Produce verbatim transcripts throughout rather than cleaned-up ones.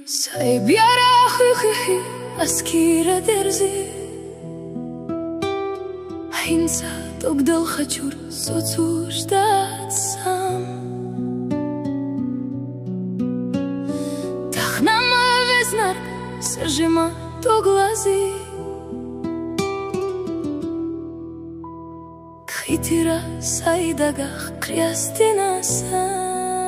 Sai biara hıhı askira derzi Hinsa тогдал хачур соцуждать сам Тахнама везнар сожима то глазы Кхитира сайдагах крястина сам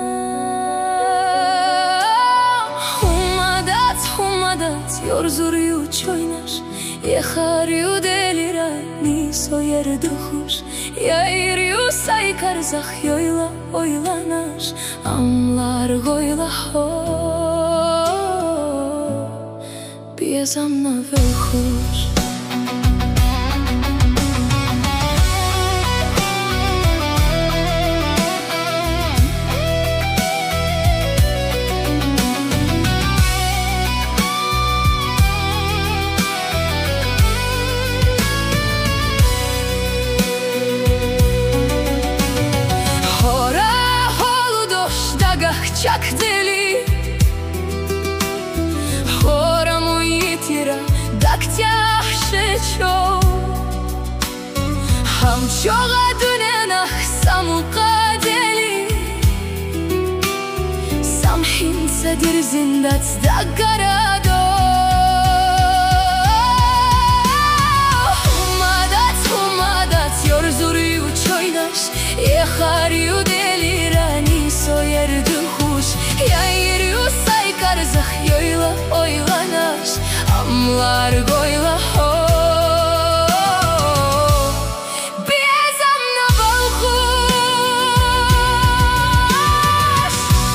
Yorzuruyu çoynar Yexariyu delira Niso yerduxuş Yayriyu saykarzaq Yoyla oylanar Amlar goyla ho Biezamna velxuş Чак дели Хора муитира Дактях шечо Хамчога дуненах самука дели Самхин садир зиндат даггарадо Хумадат, хумадат Yorzuruyu çoynaş Yexariyu delira Niso yerdu Yayriyu saykarzaq Yoyla oylanaş Amlar goyla ho Biezamna balxuş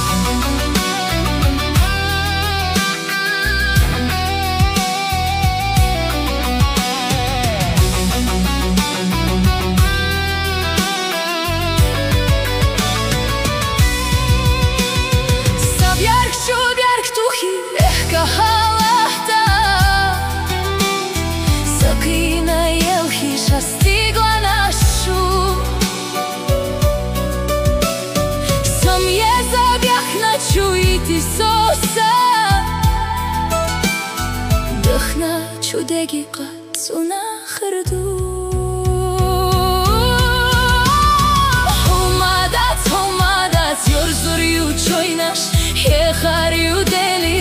Halahta Sakina jelhiša stigla našu Sam je zabjah načuiti sosa Dahna čudegi qatsu na hrdu Humadat, humadat Yorzuruyu çoynaš Yexariyu deli